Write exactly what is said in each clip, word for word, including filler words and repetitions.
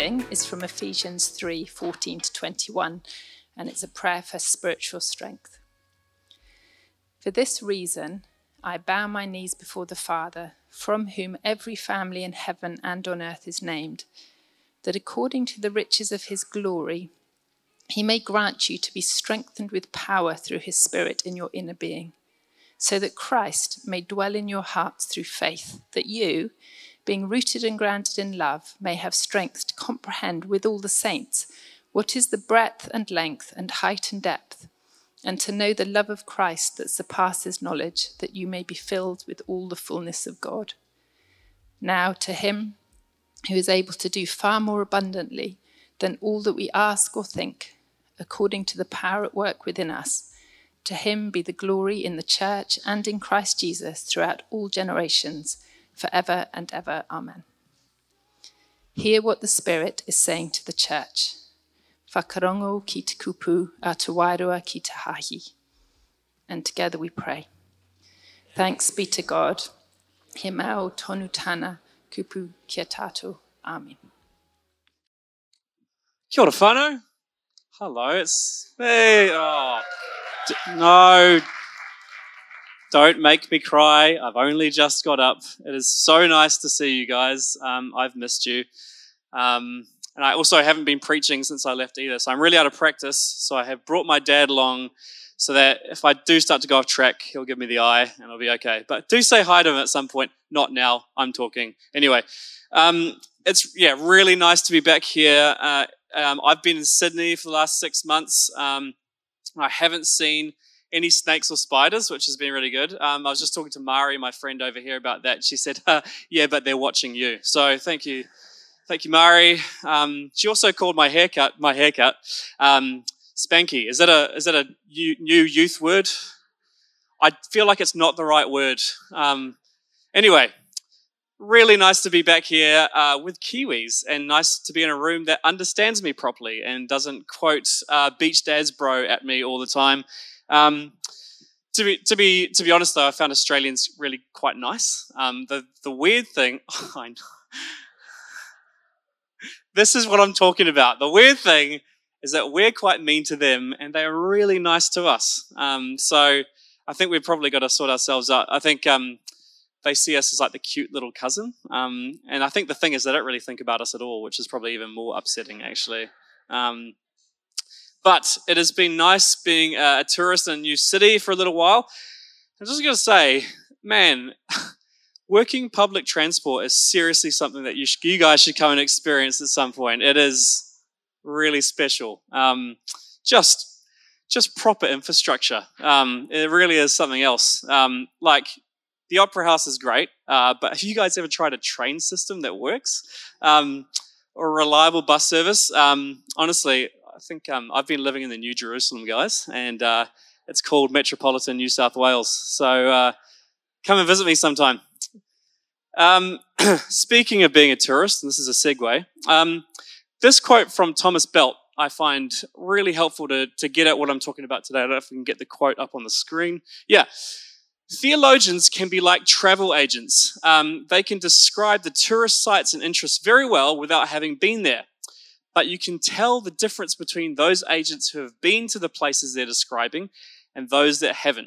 reading is from Ephesians three fourteen to twenty-one, and it's a prayer for spiritual strength. For this reason, I bow my knees before the Father, from whom every family in heaven and on earth is named, that according to the riches of his glory, he may grant you to be strengthened with power through his Spirit in your inner being, so that Christ may dwell in your hearts through faith, that you, being rooted and grounded in love, may have strength to comprehend with all the saints what is the breadth and length and height and depth, and to know the love of Christ that surpasses knowledge, that you may be filled with all the fullness of God. Now to him who is able to do far more abundantly than all that we ask or think, according to the power at work within us, to him be the glory in the church and in Christ Jesus throughout all generations, forever and ever. Amen. Hear what the Spirit is saying to the church. Whakarongo ki te kupu a te wairua ki te hahi. And together we pray. Thanks be to God. He mau tonu tana kupu kia tātou. Amen. Kia ora whānau. Hello, it's me. Oh, d- no, don't make me cry. I've only just got up. It is so nice to see you guys. Um, I've missed you. Um, and I also haven't been preaching since I left either, so I'm really out of practice. So I have brought my dad along so that if I do start to go off track, he'll give me the eye and I'll be okay. But do say hi to him at some point. Not now. I'm talking. Anyway, um, it's, yeah, really nice to be back here. Uh, um, I've been in Sydney for the last six months. Um, I haven't seen any snakes or spiders, which has been really good. Um, I was just talking to Mari, my friend over here, about that. She said, uh, yeah, but they're watching you. So thank you. Thank you, Mari. Um, she also called my haircut, my haircut, um, spanky. Is that a is that a new youth word? I feel like it's not the right word. Um, anyway, really nice to be back here uh, with Kiwis, and nice to be in a room that understands me properly and doesn't quote uh, Beach Dad's bro at me all the time. Um, to be to be to be honest, though, I found Australians really quite nice. Um, the the weird thing, oh, I know. This is what I'm talking about. The weird thing is that we're quite mean to them and they are really nice to us. Um, so I think we've probably got to sort ourselves out. I think um, they see us as like the cute little cousin. Um, and I think the thing is they don't really think about us at all, which is probably even more upsetting, actually. Um, but it has been nice being a, a tourist in a new city for a little while. I'm just going to say, man... working public transport is seriously something that you, sh- you guys should come and experience at some point. It is really special. Um, just, just proper infrastructure. Um, it really is something else. Um, like the Opera House is great, uh, but have you guys ever tried a train system that works, um, or a reliable bus service? Um, honestly, I think um, I've been living in the New Jerusalem, guys, and uh, it's called Metropolitan New South Wales. So uh, come and visit me sometime. Um, speaking of being a tourist, and this is a segue, um, this quote from Thomas Belt I find really helpful to, to get at what I'm talking about today. I don't know if we can get the quote up on the screen. Yeah. Theologians can be like travel agents. Um, they can describe the tourist sites and interests very well without having been there. But you can tell the difference between those agents who have been to the places they're describing and those that haven't.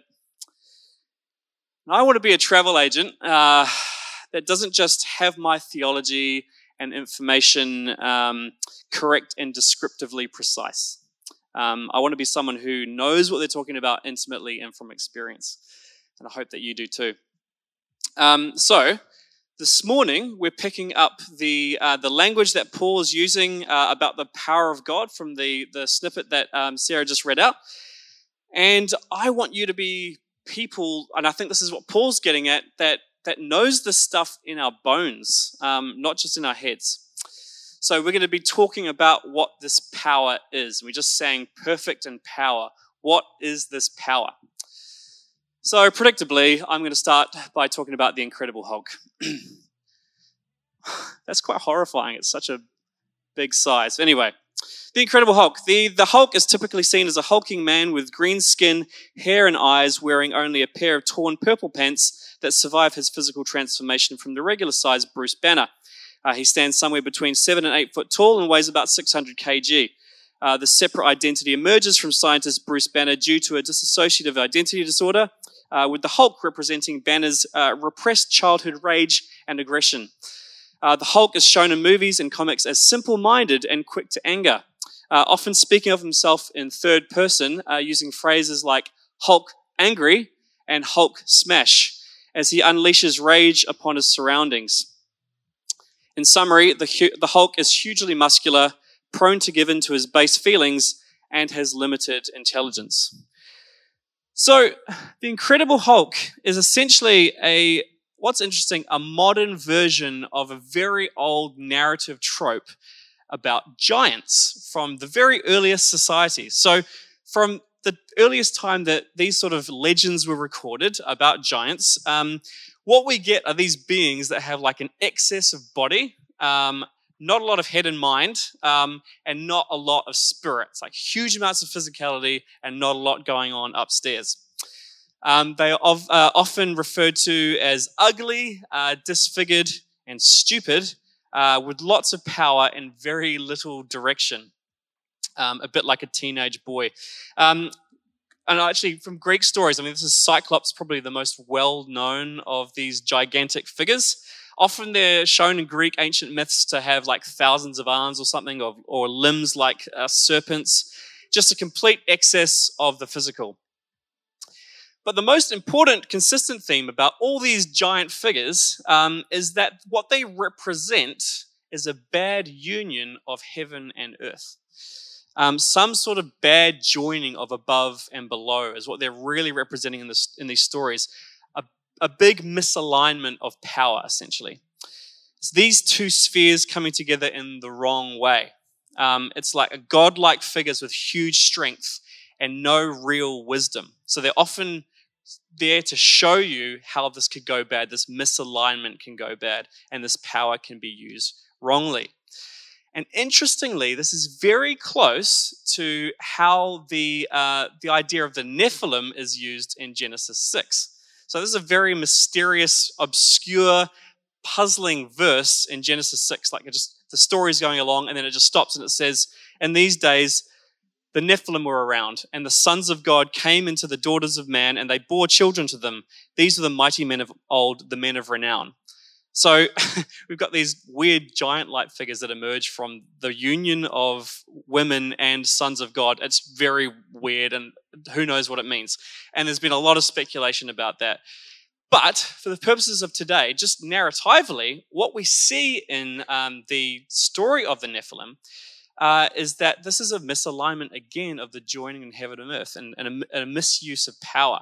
And I want to be a travel agent uh, that doesn't just have my theology and information um, correct and descriptively precise. Um, I want to be someone who knows what they're talking about intimately and from experience. And I hope that you do too. Um, so, this morning we're picking up the uh, the language that Paul's using uh, about the power of God from the, the snippet that um, Sarah just read out. And I want you to be people, and I think this is what Paul's getting at, that, that knows the stuff in our bones, um, not just in our heads. So we're going to be talking about what this power is. We just sang perfect and power. What is this power? So predictably, I'm going to start by talking about the Incredible Hulk. That's quite horrifying. It's such a big size. Anyway, the Incredible Hulk. The, the Hulk is typically seen as a hulking man with green skin, hair and eyes, wearing only a pair of torn purple pants that survive his physical transformation from the regular-sized Bruce Banner. Uh, he stands somewhere between seven and eight foot tall and weighs about six hundred kilograms. Uh, the separate identity emerges from scientist Bruce Banner due to a dissociative identity disorder, uh, with the Hulk representing Banner's uh, repressed childhood rage and aggression. Uh, the Hulk is shown in movies and comics as simple-minded and quick to anger, uh, often speaking of himself in third person, uh, using phrases like Hulk angry and Hulk smash, as he unleashes rage upon his surroundings. In summary, the, the Hulk is hugely muscular, prone to give in to his base feelings, and has limited intelligence. So, the Incredible Hulk is essentially a, what's interesting, a modern version of a very old narrative trope about giants from the very earliest societies. So, from the earliest time that these sort of legends were recorded about giants, um, what we get are these beings that have like an excess of body, um, not a lot of head and mind, um, and not a lot of spirit. It's like huge amounts of physicality and not a lot going on upstairs. Um, they are of, uh, often referred to as ugly, uh, disfigured, and stupid, uh, with lots of power and very little direction. Um, a bit like a teenage boy. Um, and actually, from Greek stories, I mean, this is Cyclops, probably the most well-known of these gigantic figures. Often they're shown in Greek ancient myths to have like thousands of arms or something, or, or limbs like uh, serpents, just a complete excess of the physical. But the most important consistent theme about all these giant figures um, is that what they represent is a bad union of heaven and earth. Um, some sort of bad joining of above and below is what they're really representing in, this, in these stories. A, a big misalignment of power, essentially. It's these two spheres coming together in the wrong way. Um, it's like a godlike figures with huge strength and no real wisdom. So they're often there to show you how this could go bad, this misalignment can go bad, and this power can be used wrongly. And interestingly, this is very close to how the, uh, the idea of the Nephilim is used in Genesis six. So this is a very mysterious, obscure, puzzling verse in Genesis six. Like it just the story's going along and then it just stops and it says, in these days, the Nephilim were around, and the sons of God came into the daughters of man, and they bore children to them. These are the mighty men of old, the men of renown. So we've got these weird giant-like figures that emerge from the union of women and sons of God. It's very weird, and who knows what it means. And there's been a lot of speculation about that. But for the purposes of today, just narratively, what we see in um, the story of the Nephilim uh, is that this is a misalignment, again, of the joining in heaven and earth, and, and a, a misuse of power.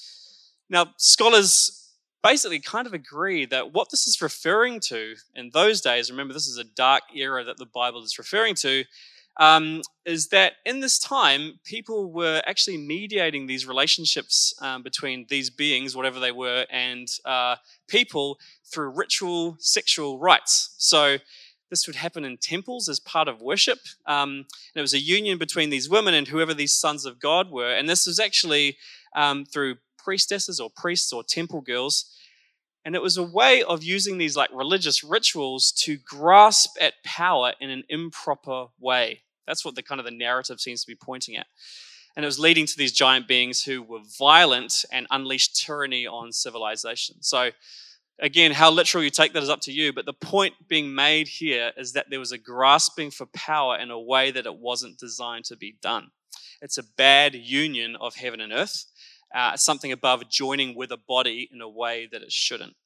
Now, scholars basically kind of agree that what this is referring to in those days, remember this is a dark era that the Bible is referring to, um, is that in this time, people were actually mediating these relationships um, between these beings, whatever they were, and uh, people through ritual sexual rites. So this would happen in temples as part of worship. Um, and it was a union between these women and whoever these sons of God were. And this was actually um, through priestesses or priests or temple girls. And it was a way of using these like religious rituals to grasp at power in an improper way. That's what the kind of the narrative seems to be pointing at. And it was leading to these giant beings who were violent and unleashed tyranny on civilization. So again, how literal you take that is up to you. But the point being made here is that there was a grasping for power in a way that it wasn't designed to be done. It's a bad union of heaven and earth. Uh, something above joining with a body in a way that it shouldn't.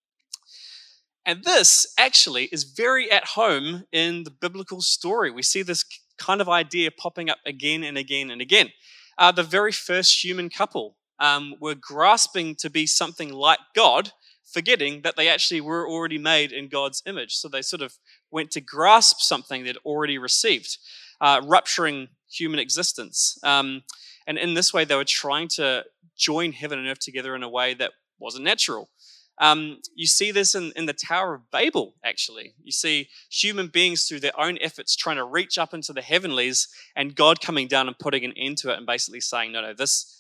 And this actually is very at home in the biblical story. We see this kind of idea popping up again and again and again. Uh, the very first human couple um, were grasping to be something like God, forgetting that they actually were already made in God's image. So they sort of went to grasp something they'd already received, uh, rupturing human existence. Um, and in this way, they were trying to join heaven and earth together in a way that wasn't natural. Um, you see this in, in the Tower of Babel, actually. You see human beings through their own efforts trying to reach up into the heavenlies and God coming down and putting an end to it and basically saying, no, no, this,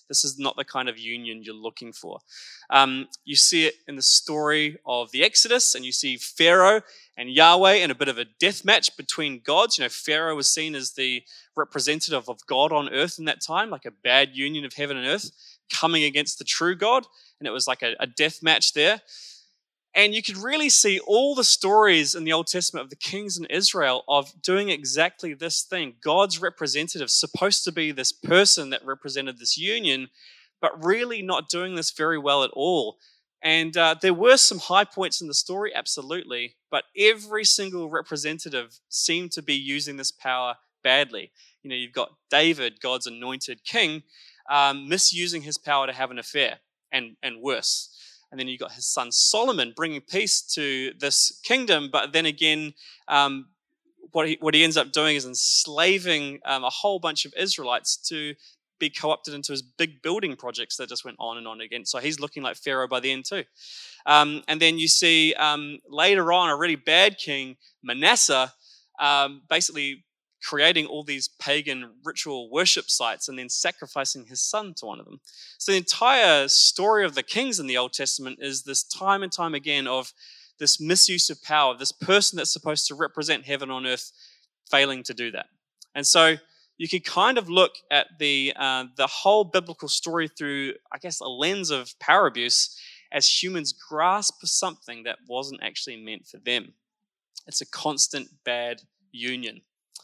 This is not the kind of union you're looking for. Um, you see it in the story of the Exodus, and you see Pharaoh and Yahweh in a bit of a death match between gods. You know, Pharaoh was seen as the representative of God on earth in that time, like a bad union of heaven and earth coming against the true God, and it was like a, a death match there. And you could really see all the stories in the Old Testament of the kings in Israel of doing exactly this thing. God's representative, supposed to be this person that represented this union, but really not doing this very well at all. And uh, there were some high points in the story, absolutely, but every single representative seemed to be using this power badly. You know, you've got David, God's anointed king, um, misusing his power to have an affair, and, and worse. And then you've got his son Solomon bringing peace to this kingdom, but then again, um, what he what he ends up doing is enslaving um, a whole bunch of Israelites to be co-opted into his big building projects that just went on and on again. So he's looking like Pharaoh by the end too. Um, and then you see um, later on a really bad king, Manasseh, um, basically creating all these pagan ritual worship sites and then sacrificing his son to one of them. So the entire story of the kings in the Old Testament is this time and time again of this misuse of power, this person that's supposed to represent heaven on earth failing to do that. And so you could kind of look at the uh, the whole biblical story through, I guess, a lens of power abuse as humans grasp for something that wasn't actually meant for them. It's a constant bad union.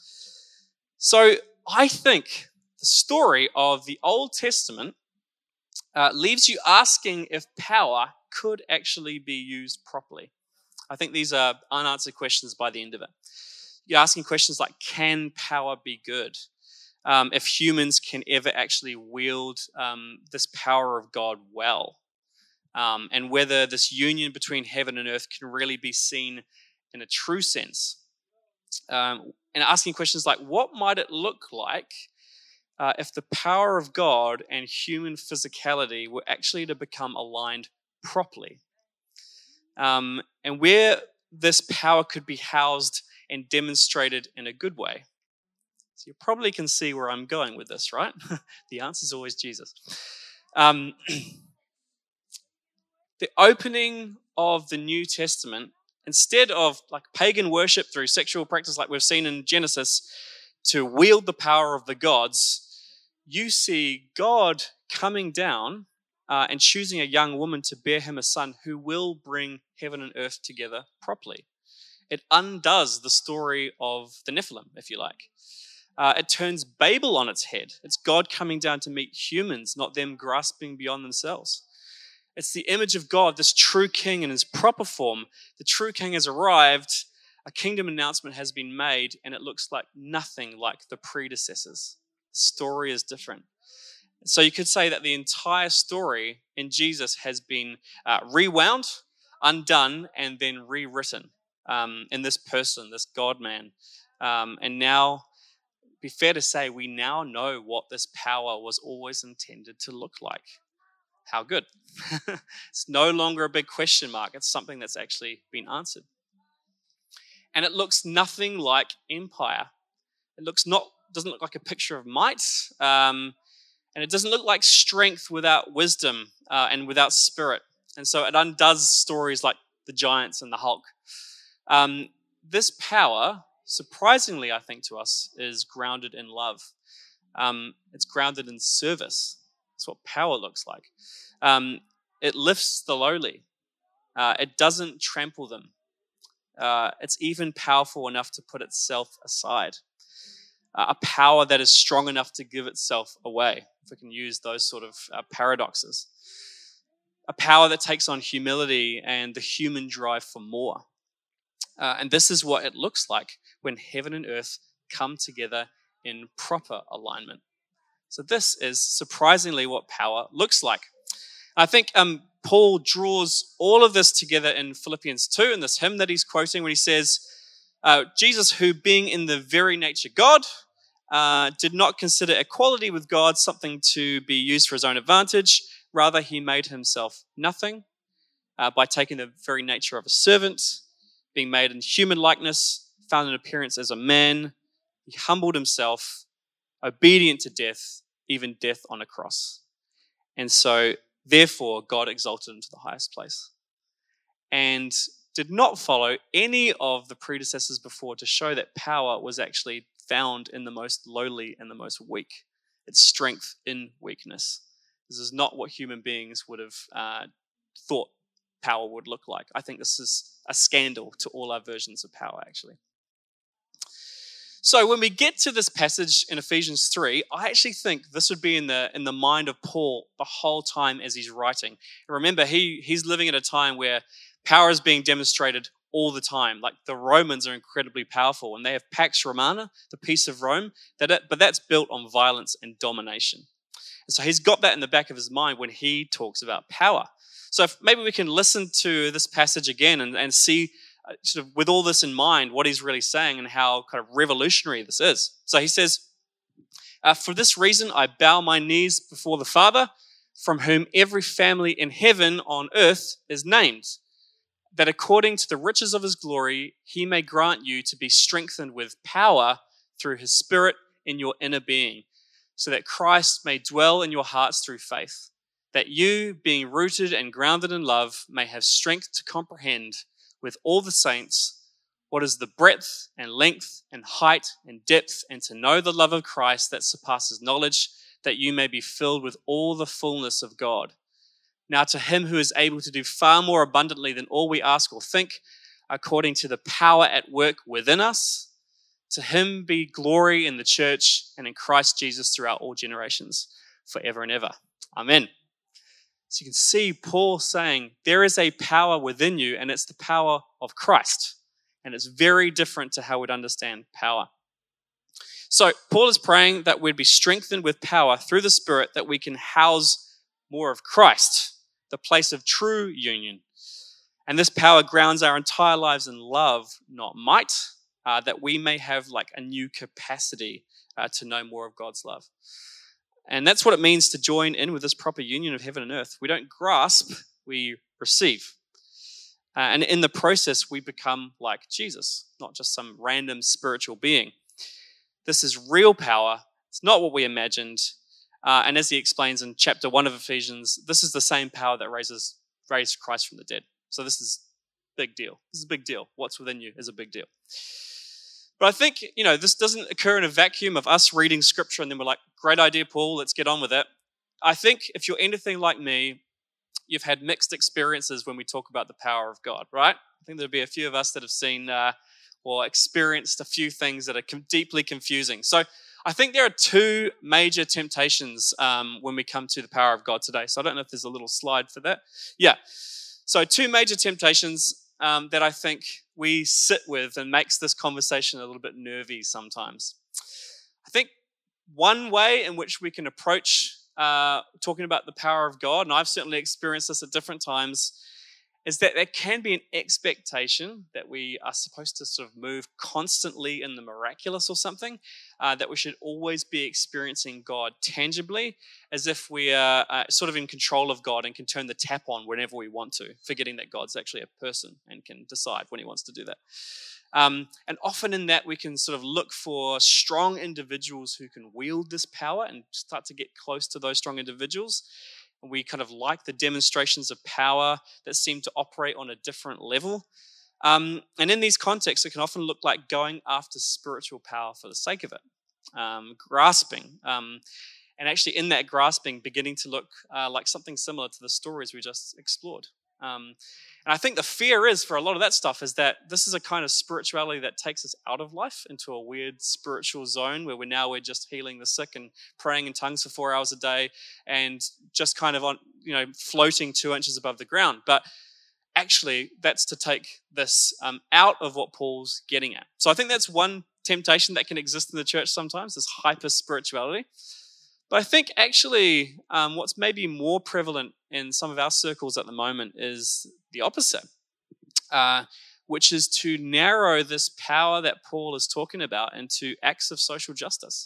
So I think the story of the Old Testament uh, leaves you asking if power could actually be used properly. I think these are unanswered questions by the end of it. You're asking questions like, can power be good? Um, if humans can ever actually wield um, this power of God well, um, and whether this union between heaven and earth can really be seen in a true sense. Um, and asking questions like, what might it look like uh, if the power of God and human physicality were actually to become aligned properly? Um, and where this power could be housed and demonstrated in a good way. So you probably can see where I'm going with this, right? The answer is always Jesus. Um, the opening of the New Testament, instead of like pagan worship through sexual practice like we've seen in Genesis, to wield the power of the gods, you see God coming down uh, and choosing a young woman to bear him a son who will bring heaven and earth together properly. It undoes the story of the Nephilim, if you like. Uh, it turns Babel on its head. It's God coming down to meet humans, not them grasping beyond themselves. It's the image of God, this true king in his proper form. The true king has arrived, a kingdom announcement has been made, and it looks like nothing like the predecessors. The story is different. So you could say that the entire story in Jesus has been uh, rewound, undone, and then rewritten um, in this person, this God-man. Um, and now, it'd be fair to say, we now know what this power was always intended to look like. How good. It's no longer a big question mark. It's something that's actually been answered. And it looks nothing like empire. It looks not doesn't look like a picture of might, um, and it doesn't look like strength without wisdom uh, and without spirit. And so it undoes stories like the giants and the Hulk. Um, this power, surprisingly, I think to us, is grounded in love. Um, it's grounded in service. That's what power looks like. Um, it lifts the lowly. Uh, it doesn't trample them. Uh, it's even powerful enough to put itself aside. Uh, a power that is strong enough to give itself away, if we can use those sort of uh, paradoxes. A power that takes on humility and the human drive for more. Uh, and this is what it looks like when heaven and earth come together in proper alignment. So this is surprisingly what power looks like. I think um, Paul draws all of this together in Philippians two, in this hymn that he's quoting, when he says, uh, Jesus, who being in the very nature God, uh, did not consider equality with God something to be used for his own advantage. Rather, he made himself nothing uh, by taking the very nature of a servant, being made in human likeness, found in appearance as a man. He humbled himself, obedient to death, even death on a cross. And so, therefore, God exalted him to the highest place. And did not follow any of the predecessors before to show that power was actually found in the most lowly and the most weak. It's strength in weakness. This is not what human beings would have uh, thought power would look like. I think this is a scandal to all our versions of power, actually. So when we get to this passage in Ephesians three, I actually think this would be in the in the mind of Paul the whole time as he's writing. And remember, he he's living at a time where power is being demonstrated all the time. Like the Romans are incredibly powerful, and they have Pax Romana, the peace of Rome, that it, but that's built on violence and domination. And so he's got that in the back of his mind when he talks about power. So if maybe we can listen to this passage again and, and see, uh, sort of with all this in mind, what he's really saying and how kind of revolutionary this is. So he says, uh, for this reason I bow my knees before the Father, from whom every family in heaven on earth is named, that according to the riches of his glory, he may grant you to be strengthened with power through his Spirit in your inner being, so that Christ may dwell in your hearts through faith, that you, being rooted and grounded in love, may have strength to comprehend with all the saints what is the breadth and length and height and depth, and to know the love of Christ that surpasses knowledge, that you may be filled with all the fullness of God. Now to him who is able to do far more abundantly than all we ask or think, according to the power at work within us, to him be glory in the church and in Christ Jesus throughout all generations, forever and ever. Amen. So you can see Paul saying there is a power within you, and it's the power of Christ. And it's very different to how we'd understand power. So Paul is praying that we'd be strengthened with power through the Spirit, that we can house more of Christ, the place of true union. And this power grounds our entire lives in love, not might, uh, that we may have like a new capacity uh, to know more of God's love. And that's what it means to join in with this proper union of heaven and earth. We don't grasp, we receive. Uh, and in the process, we become like Jesus, not just some random spiritual being. This is real power. It's not what we imagined. Uh, and as he explains in chapter one of Ephesians, this is the same power that raises raised Christ from the dead. So this is a big deal. This is a big deal. What's within you is a big deal. But I think, you know, this doesn't occur in a vacuum of us reading scripture and then we're like, great idea, Paul, let's get on with it. I think if you're anything like me, you've had mixed experiences when we talk about the power of God, right? I think there'll be a few of us that have seen uh, or experienced a few things that are com- deeply confusing. So I think there are two major temptations um, when we come to the power of God today. So I don't know if there's a little slide for that. Yeah. So two major temptations um, that I think we sit with and makes this conversation a little bit nervy sometimes. I think one way in which we can approach uh, talking about the power of God, and I've certainly experienced this at different times, is that there can be an expectation that we are supposed to sort of move constantly in the miraculous or something, uh, that we should always be experiencing God tangibly, as if we are uh, sort of in control of God and can turn the tap on whenever we want to, forgetting that God's actually a person and can decide when he wants to do that. Um, and often in that, we can sort of look for strong individuals who can wield this power and start to get close to those strong individuals. We kind of like the demonstrations of power that seem to operate on a different level. Um, and in these contexts, it can often look like going after spiritual power for the sake of it, um, grasping. Um, and actually in that grasping, beginning to look uh, like something similar to the stories we just explored. Um, and I think the fear is for a lot of that stuff is that this is a kind of spirituality that takes us out of life into a weird spiritual zone where we're now we're just healing the sick and praying in tongues for four hours a day and just kind of on, you know, floating two inches above the ground. But actually, that's to take this um, out of what Paul's getting at. So I think that's one temptation that can exist in the church sometimes, this hyper spirituality. But I think actually um, what's maybe more prevalent in some of our circles at the moment is the opposite, uh, which is to narrow this power that Paul is talking about into acts of social justice.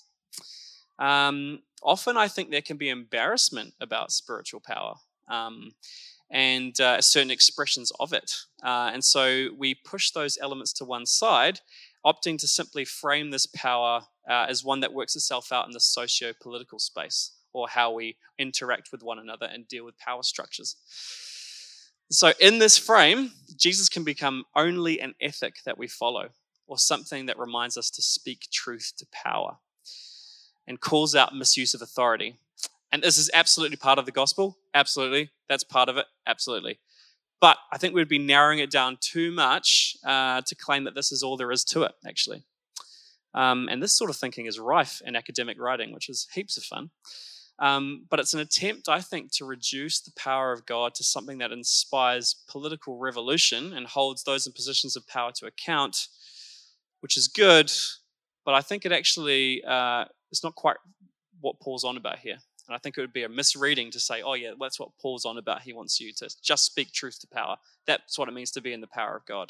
Um, often I think there can be embarrassment about spiritual power um, and uh, certain expressions of it. Uh, and so we push those elements to one side, opting to simply frame this power uh, as one that works itself out in the socio-political space or how we interact with one another and deal with power structures. So in this frame, Jesus can become only an ethic that we follow, or something that reminds us to speak truth to power and calls out misuse of authority. And this is absolutely part of the gospel. Absolutely. That's part of it. Absolutely. But I think we'd be narrowing it down too much uh, to claim that this is all there is to it, actually. Um, and this sort of thinking is rife in academic writing, which is heaps of fun. Um, but it's an attempt, I think, to reduce the power of God to something that inspires political revolution and holds those in positions of power to account, which is good, but I think it actually uh, is not quite what Paul's on about here. And I think it would be a misreading to say, oh yeah, that's what Paul's on about. He wants you to just speak truth to power. That's what it means to be in the power of God.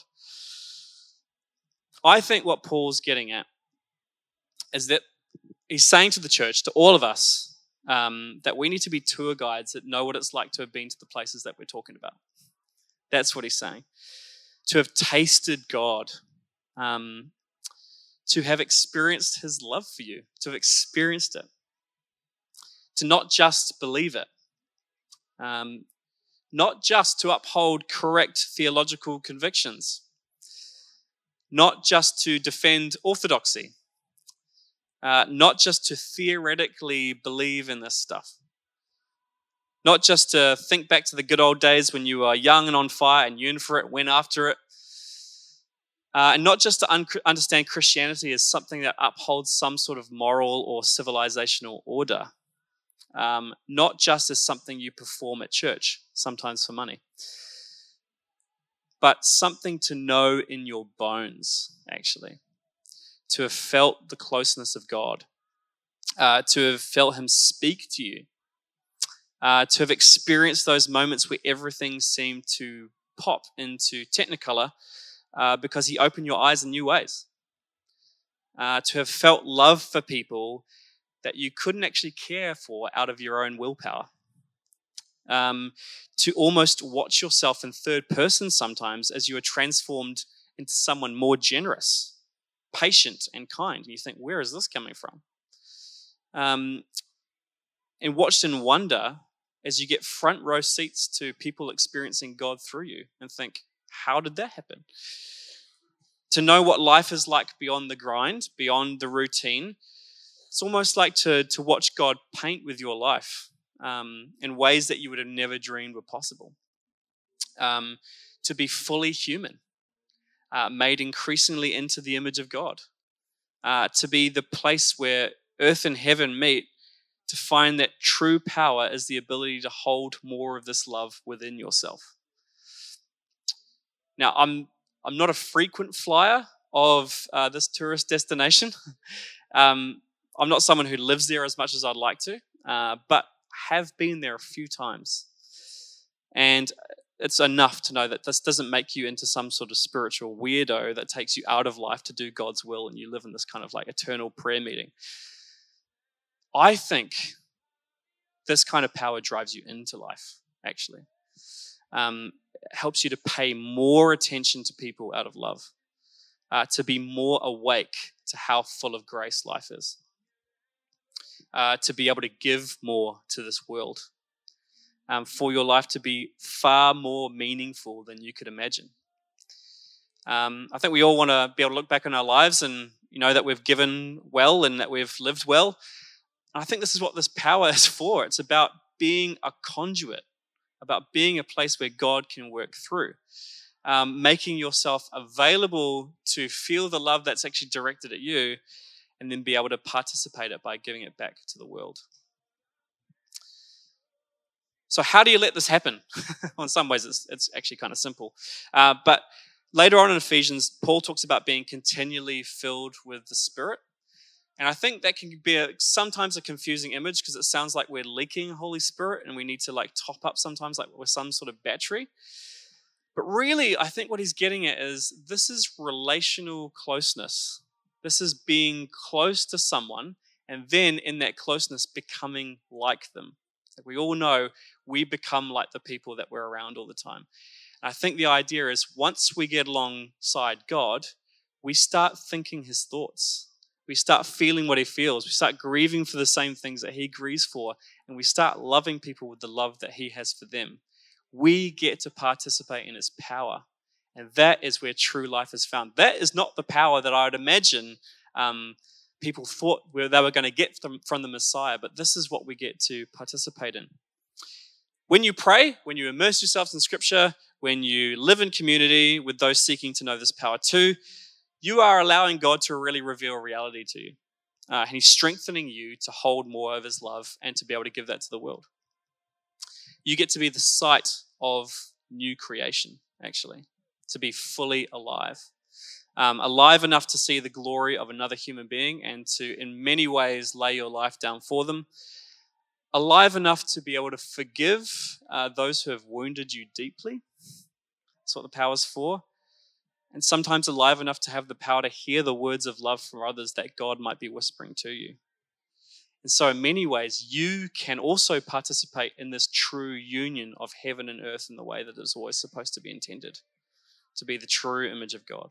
I think what Paul's getting at is that he's saying to the church, to all of us, um, that we need to be tour guides that know what it's like to have been to the places that we're talking about. That's what he's saying. To have tasted God, um, to have experienced his love for you, to have experienced it. To not just believe it, um, not just to uphold correct theological convictions, not just to defend orthodoxy, uh, not just to theoretically believe in this stuff, not just to think back to the good old days when you were young and on fire and yearned for it, went after it, uh, and not just to un- understand Christianity as something that upholds some sort of moral or civilizational order. Um, not just as something you perform at church, sometimes for money, but something to know in your bones, actually. To have felt the closeness of God, uh, to have felt him speak to you, uh, to have experienced those moments where everything seemed to pop into technicolor uh, because he opened your eyes in new ways. Uh, to have felt love for people that you couldn't actually care for out of your own willpower. Um, to almost watch yourself in third person sometimes as you are transformed into someone more generous, patient, and kind. And you think, where is this coming from? Um, and watched in wonder as you get front row seats to people experiencing God through you and think, how did that happen? To know what life is like beyond the grind, beyond the routine. It's almost like to, to watch God paint with your life um, in ways that you would have never dreamed were possible. Um, to be fully human, uh, made increasingly into the image of God. Uh, to be the place where earth and heaven meet, to find that true power is the ability to hold more of this love within yourself. Now, I'm I'm not a frequent flyer of uh, this tourist destination. um, I'm not someone who lives there as much as I'd like to, uh, but have been there a few times. And it's enough to know that this doesn't make you into some sort of spiritual weirdo that takes you out of life to do God's will and you live in this kind of like eternal prayer meeting. I think this kind of power drives you into life, actually. Um, it helps you to pay more attention to people out of love, uh, to be more awake to how full of grace life is. Uh, to be able to give more to this world, um, for your life to be far more meaningful than you could imagine. Um, I think we all want to be able to look back on our lives and you know that we've given well and that we've lived well. And I think this is what this power is for. It's about being a conduit, about being a place where God can work through, um, making yourself available to feel the love that's actually directed at you, and then be able to participate it by giving it back to the world. So how do you let this happen? Well, in some ways, it's, it's actually kind of simple. Uh, but later on in Ephesians, Paul talks about being continually filled with the Spirit. And I think that can be a, sometimes a confusing image because it sounds like we're leaking Holy Spirit and we need to like top up sometimes like with some sort of battery. But really, I think what he's getting at is this is relational closeness. This is being close to someone and then in that closeness becoming like them. Like we all know we become like the people that we're around all the time. And I think the idea is once we get alongside God, we start thinking his thoughts. We start feeling what he feels. We start grieving for the same things that he grieves for. And we start loving people with the love that he has for them. We get to participate in his power. And that is where true life is found. That is not the power that I would imagine um, people thought where they were going to get from, from the Messiah. But this is what we get to participate in. When you pray, when you immerse yourselves in Scripture, when you live in community with those seeking to know this power too, you are allowing God to really reveal reality to you. Uh, and he's strengthening you to hold more of his love and to be able to give that to the world. You get to be the site of new creation, actually, to be fully alive. Um, alive enough to see the glory of another human being and to, in many ways, lay your life down for them. Alive enough to be able to forgive uh, those who have wounded you deeply. That's what the power's for. And sometimes alive enough to have the power to hear the words of love from others that God might be whispering to you. And so in many ways, you can also participate in this true union of heaven and earth in the way that it's always supposed to be intended, to be the true image of God.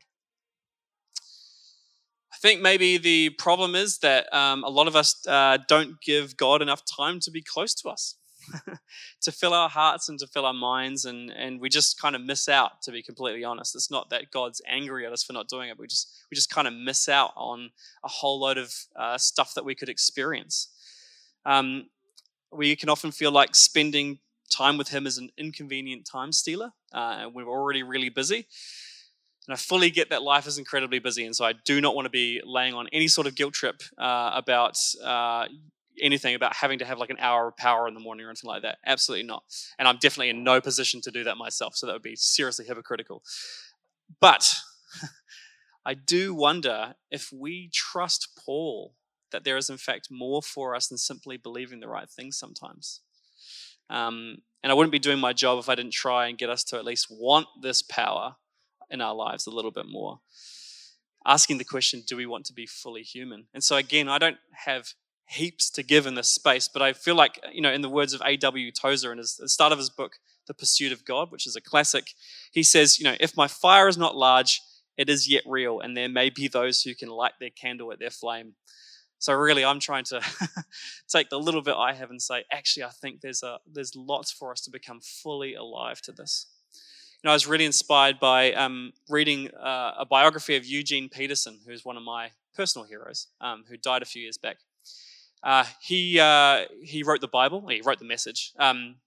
I think maybe the problem is that um, a lot of us uh, don't give God enough time to be close to us, to fill our hearts and to fill our minds, and, and we just kind of miss out, to be completely honest. It's not that God's angry at us for not doing it. We just we just kind of miss out on a whole load of uh, stuff that we could experience. Um, we can often feel like spending time with him is an inconvenient time stealer, uh, and we're already really busy. And I fully get that life is incredibly busy, and so I do not want to be laying on any sort of guilt trip uh, about uh, anything about having to have like an hour of power in the morning or anything like that. Absolutely not. And I'm definitely in no position to do that myself, so that would be seriously hypocritical. But I do wonder if we trust Paul that there is in fact more for us than simply believing the right things sometimes. Um, and I wouldn't be doing my job if I didn't try and get us to at least want this power in our lives a little bit more. Asking the question, do we want to be fully human? And so again, I don't have heaps to give in this space, but I feel like, you know, in the words of A W Tozer in his, the start of his book, The Pursuit of God, which is a classic, he says, you know, if my fire is not large, it is yet real, and there may be those who can light their candle at their flame. So really, I'm trying to take the little bit I have and say, actually, I think there's a there's lots for us to become fully alive to this. You know, I was really inspired by um, reading uh, a biography of Eugene Peterson, who's one of my personal heroes, um, who died a few years back. Uh, he uh, he wrote the Bible. He wrote the Message. Um,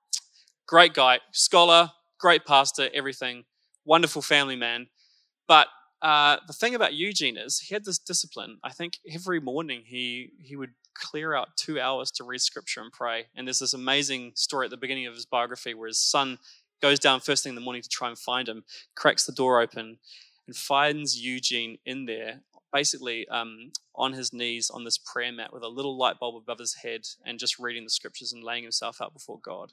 great guy, scholar, great pastor, everything. Wonderful family man. But uh, the thing about Eugene is he had this discipline. I think every morning he he would clear out two hours to read scripture and pray. And there's this amazing story at the beginning of his biography where his son goes down first thing in the morning to try and find him, cracks the door open, and finds Eugene in there, basically um, on his knees on this prayer mat with a little light bulb above his head and just reading the scriptures and laying himself out before God.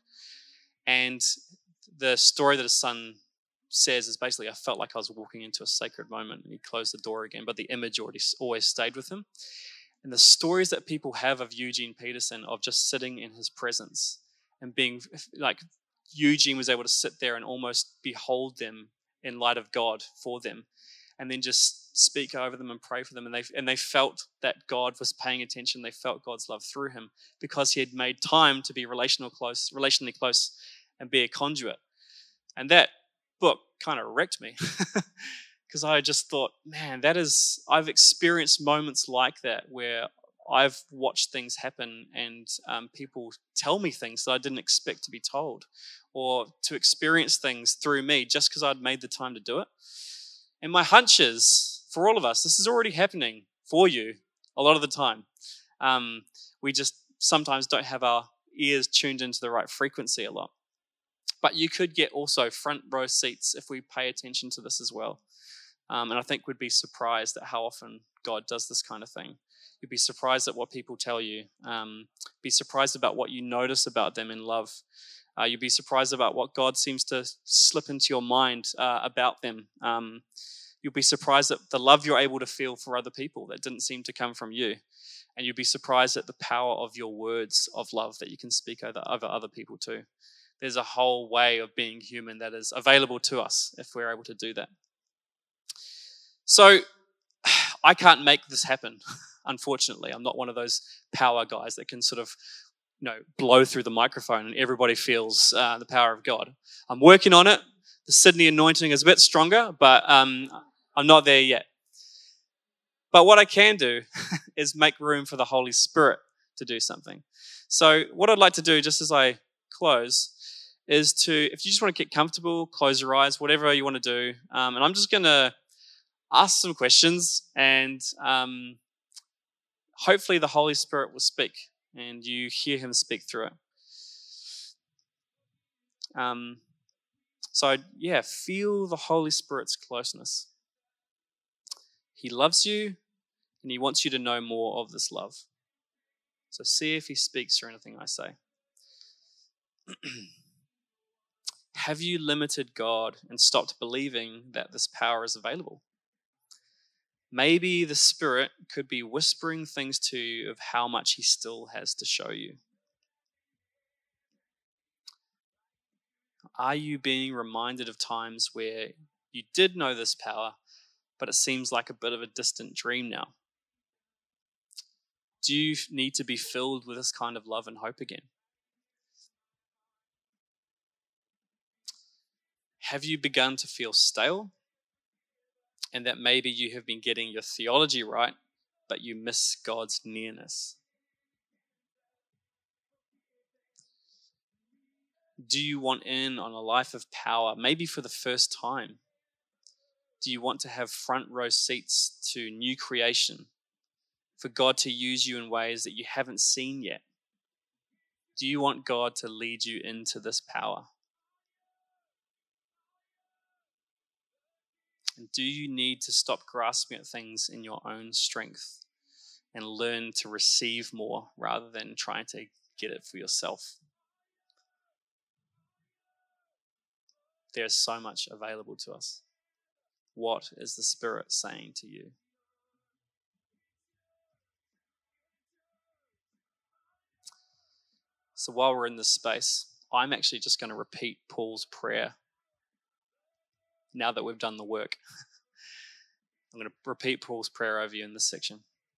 And the story that his son says is basically, I felt like I was walking into a sacred moment, and he closed the door again, but the image already always stayed with him. And the stories that people have of Eugene Peterson, of just sitting in his presence and being like, Eugene was able to sit there and almost behold them in light of God for them, and then just speak over them and pray for them. And they and they felt that God was paying attention. They felt God's love through him because he had made time to be relational close, relationally close and be a conduit. And that book kind of wrecked me because I just thought, man, that is, I've experienced moments like that where I've watched things happen and um, people tell me things that I didn't expect to be told, or to experience things through me just because I'd made the time to do it. And my hunch is, for all of us, this is already happening for you a lot of the time. Um, we just sometimes don't have our ears tuned into the right frequency a lot. But you could get also front row seats if we pay attention to this as well. Um, and I think we'd be surprised at how often God does this kind of thing. You'd be surprised at what people tell you. Um, be surprised about what you notice about them in love. Uh, you'd be surprised about what God seems to slip into your mind uh, about them. Um, you'll be surprised at the love you're able to feel for other people that didn't seem to come from you. And you'd be surprised at the power of your words of love that you can speak over, over other people too. There's a whole way of being human that is available to us if we're able to do that. So I can't make this happen, unfortunately. I'm not one of those power guys that can sort of, you know, blow through the microphone and everybody feels uh, the power of God. I'm working on it. The Sydney anointing is a bit stronger, but um, I'm not there yet. But what I can do is make room for the Holy Spirit to do something. So what I'd like to do, just as I close, is to, if you just want to get comfortable, close your eyes, whatever you want to do. Um, and I'm just going to ask some questions, and um, hopefully the Holy Spirit will speak and you hear him speak through it. Um, so, yeah, feel the Holy Spirit's closeness. He loves you and he wants you to know more of this love. So see if he speaks through anything I say. Have you limited God and stopped believing that this power is available? Maybe the Spirit could be whispering things to you of how much he still has to show you. Are you being reminded of times where you did know this power, but it seems like a bit of a distant dream now? Do you need to be filled with this kind of love and hope again? Have you begun to feel stale? And that maybe you have been getting your theology right, but you miss God's nearness? Do you want in on a life of power, maybe for the first time? Do you want to have front row seats to new creation, for God to use you in ways that you haven't seen yet? Do you want God to lead you into this power? And do you need to stop grasping at things in your own strength and learn to receive more rather than trying to get it for yourself? There's so much available to us. What is the Spirit saying to you? So while we're in this space, I'm actually just going to repeat Paul's prayer now that we've done the work. I'm going to repeat Paul's prayer over you in this section.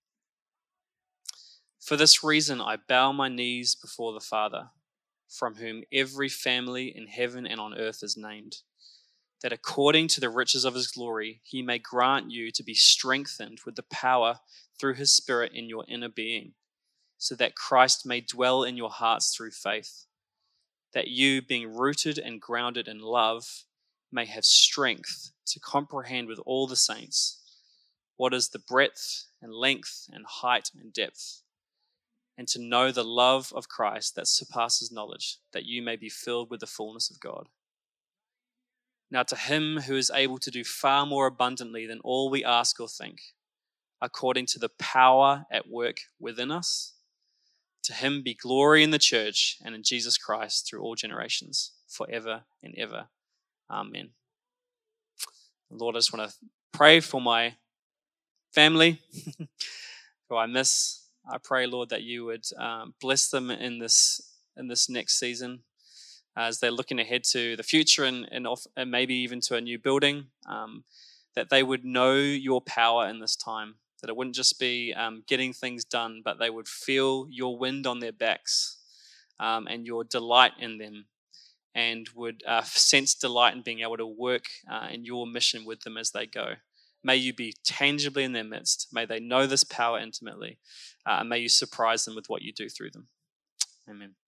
For this reason, I bow my knees before the Father, from whom every family in heaven and on earth is named, that according to the riches of his glory, he may grant you to be strengthened with the power through his Spirit in your inner being, so that Christ may dwell in your hearts through faith, that you, being rooted and grounded in love, may have strength to comprehend with all the saints what is the breadth and length and height and depth, and to know the love of Christ that surpasses knowledge, that you may be filled with the fullness of God. Now to him who is able to do far more abundantly than all we ask or think, according to the power at work within us, to him be glory in the church and in Jesus Christ through all generations, forever and ever. Amen. Lord, I just want to pray for my family who I miss. I pray, Lord, that you would um, bless them in this in this next season as they're looking ahead to the future and, and, off, and maybe even to a new building, um, that they would know your power in this time, that it wouldn't just be um, getting things done, but they would feel your wind on their backs um, and your delight in them, and would uh, sense delight in being able to work uh, in your mission with them as they go. May you be tangibly in their midst. May they know this power intimately. Uh, and may you surprise them with what you do through them. Amen.